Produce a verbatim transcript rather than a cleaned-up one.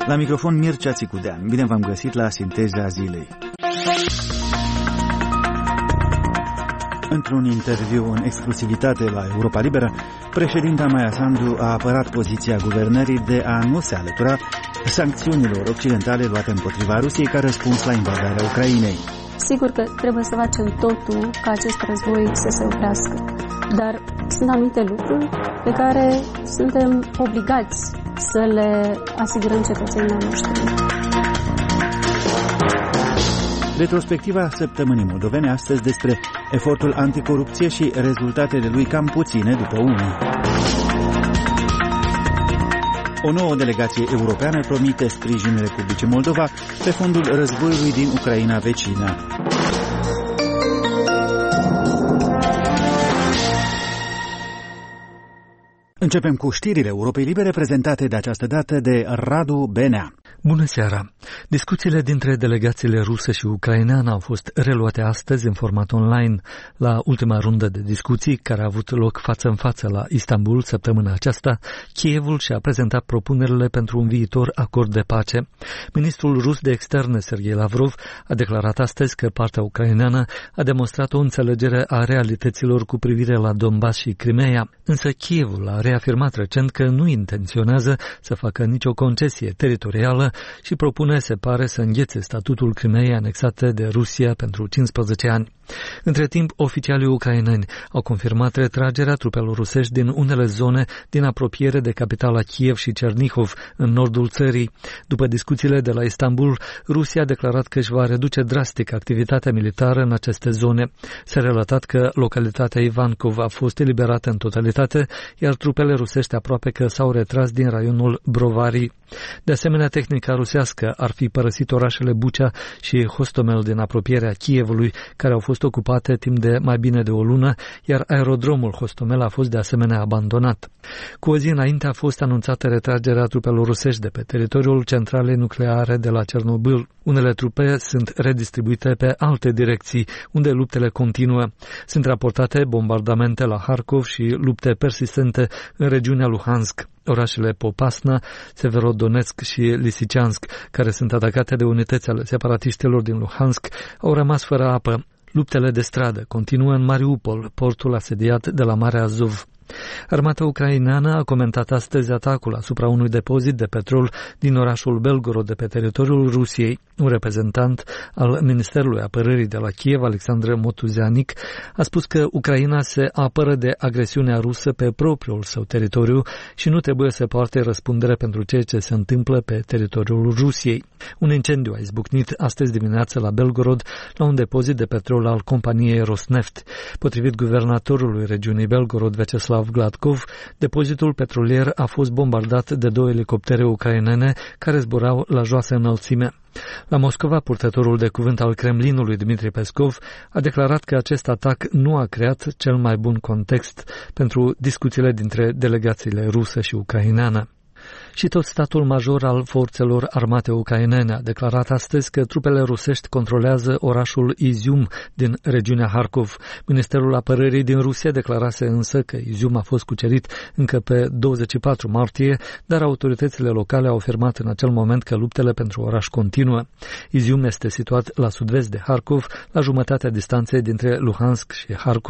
La microfon Mircea Țicudean. Bine v-am găsit la Sinteza Zilei. Într-un interviu în exclusivitate la Europa Liberă, președinta Maia Sandu a apărat poziția guvernării de a nu se alătura sancțiunilor occidentale luate împotriva Rusiei ca răspuns la invadarea Ucrainei. Sigur că trebuie să facem totul ca acest război să se oprească, dar sunt anumite lucruri pe care suntem obligați să le asigurăm cetățenilor noștri. Retrospectiva săptămânii moldovene astăzi despre efortul anticorupție și rezultatele lui cam puține după unii. O nouă delegație europeană promite sprijin Republicii Moldova pe fondul războiului din Ucraina vecină. Începem cu știrile Europei Libere prezentate de această dată de Radu Benea. Bună seara! Discuțiile dintre delegațiile rusă și ucraineană au fost reluate astăzi în format online. La ultima rundă de discuții, care a avut loc față în față la Istanbul săptămâna aceasta, Kievul și-a prezentat propunerile pentru un viitor acord de pace. Ministrul rus de externe, Sergei Lavrov, a declarat astăzi că partea ucraineană a demonstrat o înțelegere a realităților cu privire la Donbass și Crimea, însă Kievul a reafirmat recent că nu intenționează să facă nicio concesie teritorială și propune, se pare, să înghețe statutul Crimeei anexate de Rusia pentru cincisprezece ani. Între timp, oficialii ucraineni au confirmat retragerea trupelor rusești din unele zone din apropiere de capitala Kiev și Chernihov, în nordul țării. După discuțiile de la Istanbul, Rusia a declarat că își va reduce drastic activitatea militară în aceste zone. S-a relatat că localitatea Ivankov a fost eliberată în totalitate, iar trupele rusești aproape că s-au retras din raionul Brovary. De asemenea, tehnica rusească ar fi părăsit orașele Bucea și Hostomel din apropierea Kievului, care au fost ocupate timp de mai bine de o lună, iar aerodromul Hostomel a fost de asemenea abandonat. Cu o zi înainte a fost anunțată retragerea trupelor rusești de pe teritoriul centralei nucleare de la Cernobâl. Unele trupe sunt redistribuite pe alte direcții, unde luptele continuă. Sunt raportate bombardamente la Harkov și lupte persistente în regiunea Luhansk. Orașele Popasna, Severodonetsk și Lisiceansk, care sunt atacate de unități ale separatiștilor din Luhansk, au rămas fără apă. Luptele de stradă continuă în Mariupol, portul asediat de la Marea Azov. Armata ucraineană a comentat astăzi atacul asupra unui depozit de petrol din orașul Belgorod de pe teritoriul Rusiei. Un reprezentant al Ministerului Apărării de la Kiev, Alexandru Motuzeanic, a spus că Ucraina se apără de agresiunea rusă pe propriul său teritoriu și nu trebuie să poarte răspundere pentru ceea ce se întâmplă pe teritoriul Rusiei. Un incendiu a izbucnit astăzi dimineață la Belgorod, la un depozit de petrol al companiei Rosneft. Potrivit guvernatorului regiunii Belgorod, Vyacheslav Gladkov, depozitul petrolier a fost bombardat de două elicoptere ucrainene care zburau la joasă înălțime. La Moscova, purtătorul de cuvânt al Kremlinului, Dmitri Peskov, a declarat că acest atac nu a creat cel mai bun context pentru discuțiile dintre delegațiile rusă și ucraineană. Și tot statul major al forțelor armate ucrainene a declarat astăzi că trupele rusești controlează orașul Izium din regiunea Harkov. Ministerul Apărării din Rusia declarase însă că Izium a fost cucerit încă pe douăzeci și patru martie, dar autoritățile locale au afirmat în acel moment că luptele pentru oraș continuă. Izium este situat la sud-vest de Harkov, la jumătatea distanței dintre Luhansk și Harkov.